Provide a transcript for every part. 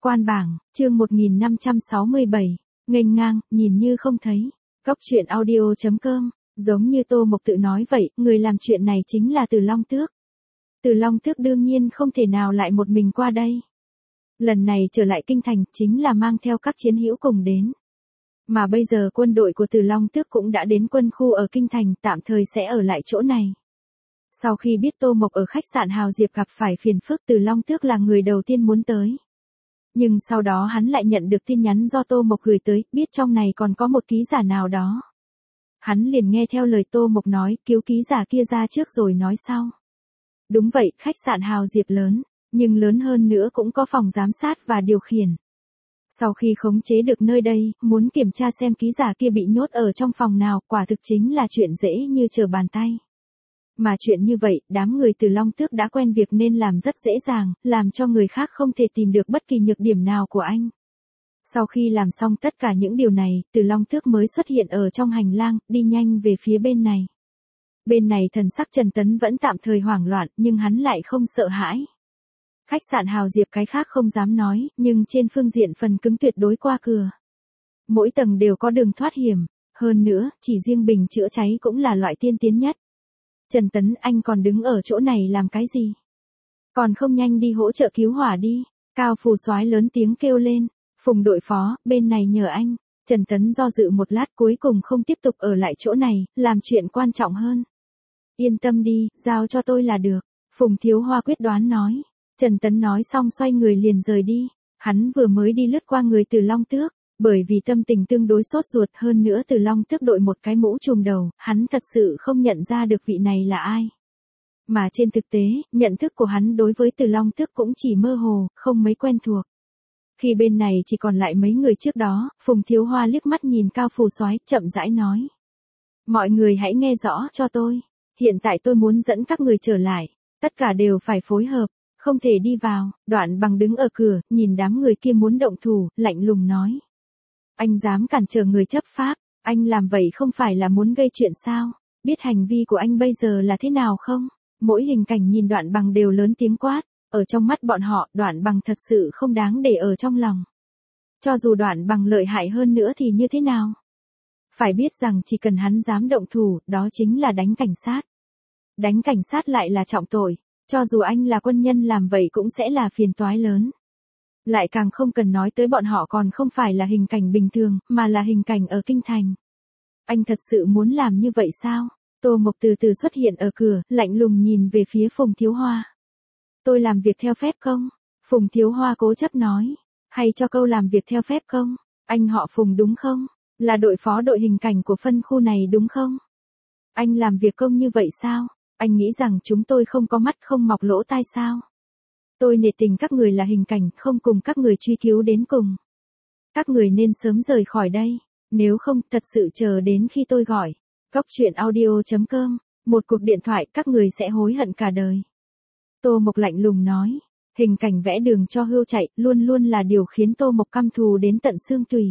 Quan bảng, chương 1567, nghênh ngang, nhìn như không thấy. Góc truyện audio.com, giống như Tô Mộc tự nói vậy, người làm chuyện này chính là Từ Long Tước. Từ Long Tước đương nhiên không thể nào lại một mình qua đây. Lần này trở lại kinh thành chính là mang theo các chiến hữu cùng đến. Mà bây giờ quân đội của Từ Long Tước cũng đã đến quân khu ở kinh thành, tạm thời sẽ ở lại chỗ này. Sau khi biết Tô Mộc ở khách sạn Hào Diệp gặp phải phiền phức, Từ Long Tước là người đầu tiên muốn tới. Nhưng sau đó hắn lại nhận được tin nhắn do Tô Mộc gửi tới, biết trong này còn có một ký giả nào đó. Hắn liền nghe theo lời Tô Mộc nói, cứu ký giả kia ra trước rồi nói sau. Đúng vậy, khách sạn Hào Diệp lớn, nhưng lớn hơn nữa cũng có phòng giám sát và điều khiển. Sau khi khống chế được nơi đây, muốn kiểm tra xem ký giả kia bị nhốt ở trong phòng nào, quả thực chính là chuyện dễ như trở bàn tay. Mà chuyện như vậy, đám người Từ Long Tước đã quen việc nên làm rất dễ dàng, làm cho người khác không thể tìm được bất kỳ nhược điểm nào của anh. Sau khi làm xong tất cả những điều này, Từ Long Tước mới xuất hiện ở trong hành lang, đi nhanh về phía bên này. Bên này thần sắc Trần Tấn vẫn tạm thời hoảng loạn, nhưng hắn lại không sợ hãi. Khách sạn Hào Diệp cái khác không dám nói, nhưng trên phương diện phần cứng tuyệt đối qua cửa. Mỗi tầng đều có đường thoát hiểm, hơn nữa, chỉ riêng bình chữa cháy cũng là loại tiên tiến nhất. Trần Tấn, anh còn đứng ở chỗ này làm cái gì? Còn không nhanh đi hỗ trợ cứu hỏa đi. Cao Phù Soái lớn tiếng kêu lên. Phùng đội phó, bên này nhờ anh. Trần Tấn do dự một lát cuối cùng không tiếp tục ở lại chỗ này, làm chuyện quan trọng hơn. Yên tâm đi, giao cho tôi là được. Phùng Thiếu Hoa quyết đoán nói. Trần Tấn nói xong xoay người liền rời đi. Hắn vừa mới đi lướt qua người Từ Long Tước. Bởi vì tâm tình tương đối sốt ruột, hơn nữa Từ Long Tước đội một cái mũ trùm đầu, hắn thật sự không nhận ra được vị này là ai. Mà trên thực tế, nhận thức của hắn đối với Từ Long Tước cũng chỉ mơ hồ, không mấy quen thuộc. Khi bên này chỉ còn lại mấy người trước đó, Phùng Thiếu Hoa liếc mắt nhìn Cao Phù Soái, chậm rãi nói. Mọi người hãy nghe rõ cho tôi. Hiện tại tôi muốn dẫn các người trở lại. Tất cả đều phải phối hợp, không thể đi vào. Đoạn Bằng đứng ở cửa, nhìn đám người kia muốn động thủ, lạnh lùng nói. Anh dám cản trở người chấp pháp, anh làm vậy không phải là muốn gây chuyện sao? Biết hành vi của anh bây giờ là thế nào không? Mỗi hình cảnh nhìn Đoạn Bằng đều lớn tiếng quát, ở trong mắt bọn họ, Đoạn Bằng thật sự không đáng để ở trong lòng. Cho dù Đoạn Bằng lợi hại hơn nữa thì như thế nào? Phải biết rằng chỉ cần hắn dám động thủ, đó chính là đánh cảnh sát. Đánh cảnh sát lại là trọng tội, cho dù anh là quân nhân làm vậy cũng sẽ là phiền toái lớn. Lại càng không cần nói tới bọn họ còn không phải là hình cảnh bình thường, mà là hình cảnh ở kinh thành. Anh thật sự muốn làm như vậy sao? Tô Mộc từ từ xuất hiện ở cửa, lạnh lùng nhìn về phía Phùng Thiếu Hoa. Tôi làm việc theo phép không? Phùng Thiếu Hoa cố chấp nói. Hay cho câu làm việc theo phép không? Anh họ Phùng đúng không? Là đội phó đội hình cảnh của phân khu này đúng không? Anh làm việc công như vậy sao? Anh nghĩ rằng chúng tôi không có mắt không mọc lỗ tai sao? Tôi nể tình các người là hình cảnh, không cùng các người truy cứu đến cùng. Các người nên sớm rời khỏi đây, nếu không thật sự chờ đến khi tôi gọi. Góc truyện audio.com, một cuộc điện thoại các người sẽ hối hận cả đời. Tô Mộc lạnh lùng nói, hình cảnh vẽ đường cho hươu chạy, luôn luôn là điều khiến Tô Mộc căm thù đến tận xương tủy.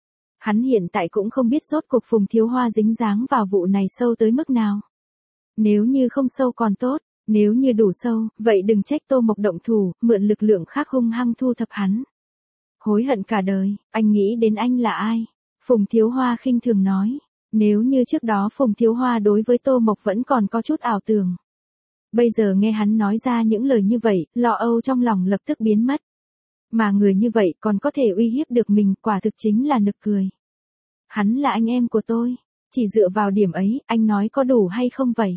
Hắn hiện tại cũng không biết rốt cuộc Phùng Thiếu Hoa dính dáng vào vụ này sâu tới mức nào. Nếu như không sâu còn tốt. Nếu như đủ sâu, vậy đừng trách Tô Mộc động thủ, mượn lực lượng khác hung hăng thu thập hắn. Hối hận cả đời, anh nghĩ đến anh là ai? Phùng Thiếu Hoa khinh thường nói. Nếu như trước đó Phùng Thiếu Hoa đối với Tô Mộc vẫn còn có chút ảo tưởng. Bây giờ nghe hắn nói ra những lời như vậy, lo âu trong lòng lập tức biến mất. Mà người như vậy còn có thể uy hiếp được mình, quả thực chính là nực cười. Hắn là anh em của tôi, chỉ dựa vào điểm ấy, anh nói có đủ hay không vậy?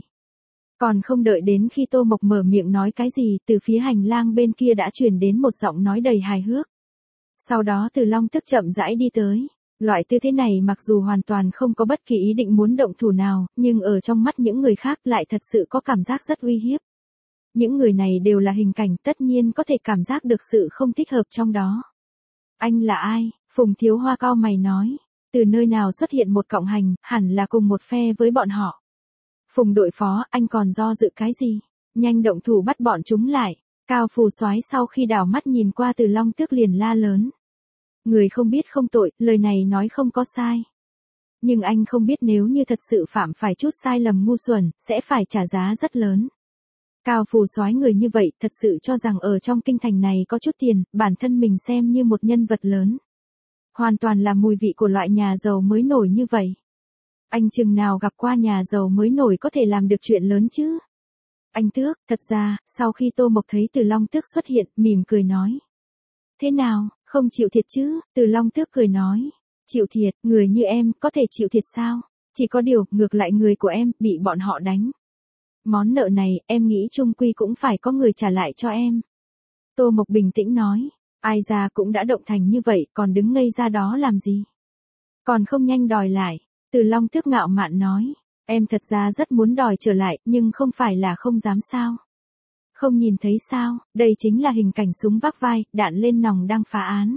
Còn không đợi đến khi Tô Mộc mở miệng nói cái gì, từ phía hành lang bên kia đã truyền đến một giọng nói đầy hài hước. Sau đó Từ Long Tước chậm rãi đi tới. Loại tư thế này mặc dù hoàn toàn không có bất kỳ ý định muốn động thủ nào, nhưng ở trong mắt những người khác lại thật sự có cảm giác rất uy hiếp. Những người này đều là hình cảnh, tất nhiên có thể cảm giác được sự không thích hợp trong đó. Anh là ai? Phùng Thiếu Hoa cau mày nói. Từ nơi nào xuất hiện một cộng hành, hẳn là cùng một phe với bọn họ. Phùng đội phó, anh còn do dự cái gì? Nhanh động thủ bắt bọn chúng lại. Cao Phù Soái sau khi đảo mắt nhìn qua Từ Long Tước liền la lớn. Người không biết không tội, lời này nói không có sai. Nhưng anh không biết nếu như thật sự phạm phải chút sai lầm ngu xuẩn, sẽ phải trả giá rất lớn. Cao phù soái người như vậy thật sự cho rằng ở trong kinh thành này có chút tiền, bản thân mình xem như một nhân vật lớn. Hoàn toàn là mùi vị của loại nhà giàu mới nổi như vậy. Anh chừng nào gặp qua nhà giàu mới nổi có thể làm được chuyện lớn chứ? Anh Tước, thật ra, sau khi Tô Mộc thấy Từ Long Tước xuất hiện, mỉm cười nói. Thế nào, không chịu thiệt chứ? Từ Long Tước cười nói. Chịu thiệt, người như em, có thể chịu thiệt sao? Chỉ có điều, ngược lại người của em, bị bọn họ đánh. Món nợ này, em nghĩ chung quy cũng phải có người trả lại cho em. Tô Mộc bình tĩnh nói. Ai ra cũng đã động thành như vậy, còn đứng ngây ra đó làm gì? Còn không nhanh đòi lại. Từ Long Tước ngạo mạn nói. Em thật ra rất muốn đòi trở lại, nhưng không phải là không dám sao. Không nhìn thấy sao, đây chính là hình cảnh súng vác vai, đạn lên nòng đang phá án.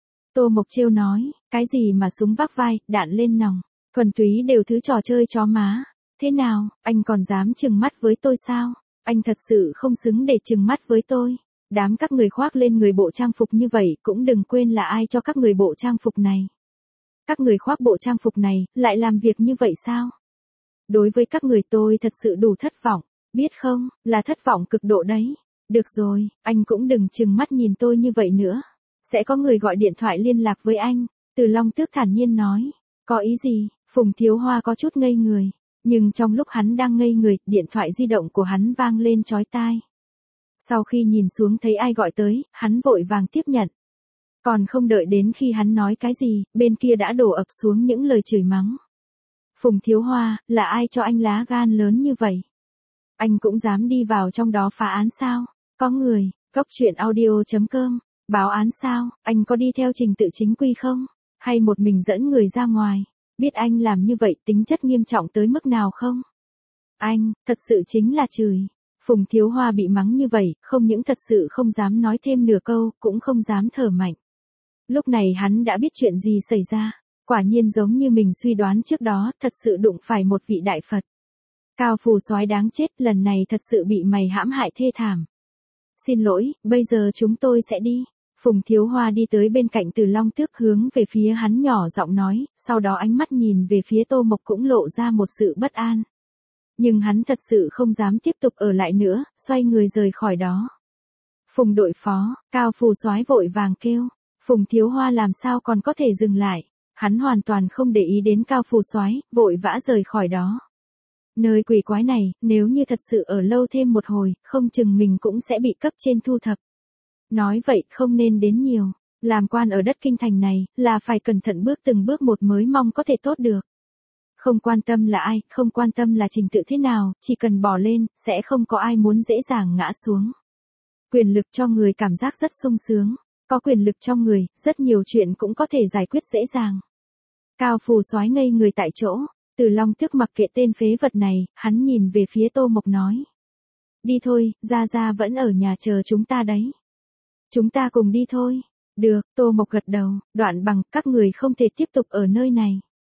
Tô Mộc trêu nói, cái gì mà súng vác vai, đạn lên nòng, thuần túy đều thứ trò chơi chó má. Thế nào, anh còn dám trừng mắt với tôi sao? Anh thật sự không xứng để trừng mắt với tôi. Đám các người khoác lên người bộ trang phục như vậy cũng đừng quên là ai cho các người bộ trang phục này. Các người khoác bộ trang phục này, lại làm việc như vậy sao? Đối với các người tôi thật sự đủ thất vọng, biết không, là thất vọng cực độ đấy. Được rồi, anh cũng đừng trừng mắt nhìn tôi như vậy nữa. Sẽ có người gọi điện thoại liên lạc với anh. Từ Long Tước thản nhiên nói. Có ý gì? Phùng Thiếu Hoa có chút ngây người. Nhưng trong lúc hắn đang ngây người, điện thoại di động của hắn vang lên chói tai. Sau khi nhìn xuống thấy ai gọi tới, hắn vội vàng tiếp nhận. Còn không đợi đến khi hắn nói cái gì, bên kia đã đổ ập xuống những lời chửi mắng. Phùng Thiếu Hoa, là ai cho anh lá gan lớn như vậy? Anh cũng dám đi vào trong đó phá án sao? Có người, Cốc Truyện Audio.com, báo án sao? Anh có đi theo trình tự chính quy không? Hay một mình dẫn người ra ngoài? Biết anh làm như vậy tính chất nghiêm trọng tới mức nào không? Anh, thật sự chính là chửi. Phùng Thiếu Hoa bị mắng như vậy, không những thật sự không dám nói thêm nửa câu, cũng không dám thở mạnh. Lúc này hắn đã biết chuyện gì xảy ra. Quả nhiên giống như mình suy đoán trước đó, thật sự đụng phải một vị đại Phật. Cao phù soái đáng chết, lần này thật sự bị mày hãm hại thê thảm. Xin lỗi, bây giờ chúng tôi sẽ đi. Phùng Thiếu Hoa đi tới bên cạnh Từ Long Tước hướng về phía hắn nhỏ giọng nói, sau đó ánh mắt nhìn về phía Tô Mộc cũng lộ ra một sự bất an. Nhưng hắn thật sự không dám tiếp tục ở lại nữa, xoay người rời khỏi đó. Phùng đội phó, Cao phù soái vội vàng kêu. Phùng Thiếu Hoa làm sao còn có thể dừng lại. Hắn hoàn toàn không để ý đến Cao phù soái, vội vã rời khỏi đó. Nơi quỷ quái này, nếu như thật sự ở lâu thêm một hồi, không chừng mình cũng sẽ bị cấp trên thu thập. Nói vậy không nên đến nhiều. Làm quan ở đất kinh thành này, là phải cẩn thận bước từng bước một mới mong có thể tốt được. Không quan tâm là ai, không quan tâm là trình tự thế nào, chỉ cần bỏ lên, sẽ không có ai muốn dễ dàng ngã xuống. Quyền lực cho người cảm giác rất sung sướng. Có quyền lực trong người, rất nhiều chuyện cũng có thể giải quyết dễ dàng. Cao phù soái ngây người tại chỗ. Từ Long Tước mặc kệ tên phế vật này, hắn nhìn về phía Tô Mộc nói. Đi thôi, Gia Gia vẫn ở nhà chờ chúng ta đấy. Chúng ta cùng đi thôi. Được, Tô Mộc gật đầu, Đoạn Bằng, các người không thể tiếp tục ở nơi này.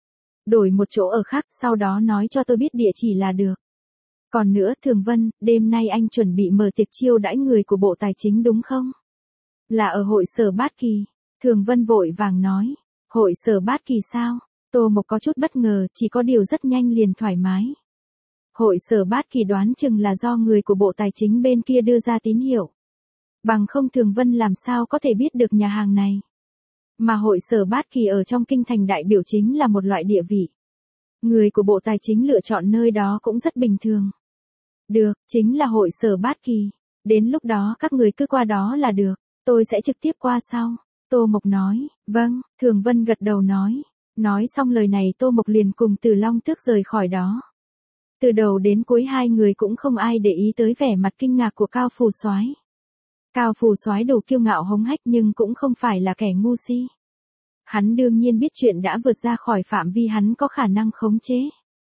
Đổi một chỗ ở khác, sau đó nói cho tôi biết địa chỉ là được. Còn nữa, Thường Vân, đêm nay anh chuẩn bị mở tiệc chiêu đãi người của Bộ Tài chính đúng không? Là ở hội sở Bát Kỳ. Thường Vân vội vàng nói. Hội sở Bát Kỳ sao? Tô Mộc có chút bất ngờ, chỉ có điều rất nhanh liền thoải mái. Hội sở Bát Kỳ đoán chừng là do người của Bộ Tài chính bên kia đưa ra tín hiệu. Bằng không Thường Vân làm sao có thể biết được nhà hàng này. Mà hội sở Bát Kỳ ở trong kinh thành đại biểu chính là một loại địa vị. Người của Bộ Tài chính lựa chọn nơi đó cũng rất bình thường. Được, chính là hội sở Bát Kỳ. Đến lúc đó các người cứ qua đó là được. Tôi sẽ trực tiếp qua sau. Tô Mộc nói. Vâng, Thường Vân gật đầu nói. Nói xong lời này Tô Mộc liền cùng Từ Long Tước rời khỏi đó. Từ đầu đến cuối hai người cũng không ai để ý tới vẻ mặt kinh ngạc của Cao phù soái. Cao phù soái đủ kiêu ngạo hống hách nhưng cũng không phải là kẻ ngu si. Hắn đương nhiên biết chuyện đã vượt ra khỏi phạm vi hắn có khả năng khống chế.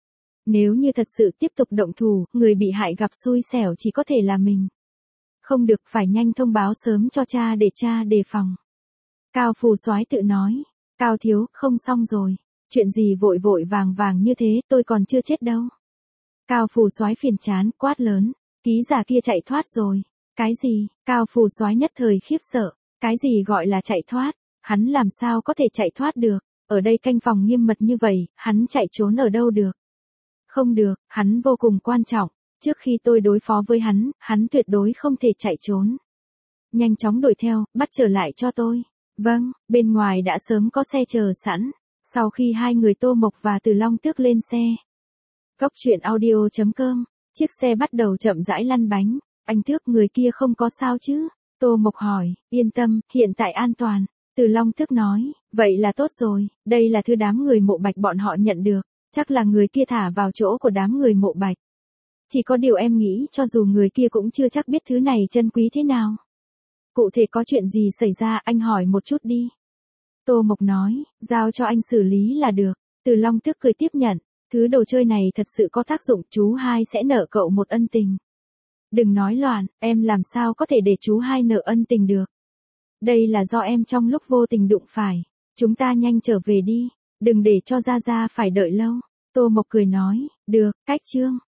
Nếu như thật sự tiếp tục động thủ, người bị hại gặp xui xẻo chỉ có thể là mình. Không được, phải nhanh thông báo sớm cho cha để cha đề phòng. Cao phù soái tự nói. Cao thiếu, không xong rồi. Chuyện gì vội vội vàng vàng như thế, tôi còn chưa chết đâu. Cao phù soái phiền chán, quát lớn. Ký giả kia chạy thoát rồi. Cái gì? Cao phù soái nhất thời khiếp sợ. Cái gì gọi là chạy thoát? Hắn làm sao có thể chạy thoát được? Ở đây canh phòng nghiêm mật như vậy, hắn chạy trốn ở đâu được? Không được, hắn vô cùng quan trọng. Trước khi tôi đối phó với hắn tuyệt đối không thể chạy trốn. Nhanh chóng đuổi theo, bắt trở lại cho tôi. Vâng, bên ngoài đã sớm có xe chờ sẵn. Sau khi hai người Tô Mộc và Từ Long Tước lên xe. Cốc truyện audio.com, chiếc xe bắt đầu chậm rãi lăn bánh. Anh Tước, người kia không có sao chứ? Tô Mộc hỏi. Yên tâm, hiện tại an toàn. Từ Long Tước nói. Vậy là tốt rồi, đây là thứ đám người Mộ Bạch bọn họ nhận được. Chắc là người kia thả vào chỗ của đám người Mộ Bạch. Chỉ có điều em nghĩ cho dù người kia cũng chưa chắc biết thứ này chân quý thế nào. Cụ thể có chuyện gì xảy ra anh hỏi một chút đi. Tô Mộc nói, giao cho anh xử lý là được. Từ Long Tước cười tiếp nhận. Thứ đồ chơi này thật sự có tác dụng, chú hai sẽ nợ cậu một ân tình. Đừng nói loạn, em làm sao có thể để chú hai nợ ân tình được. Đây là do em trong lúc vô tình đụng phải. Chúng ta nhanh trở về đi, đừng để cho Gia Gia phải đợi lâu. Tô Mộc cười nói, được, cách chương.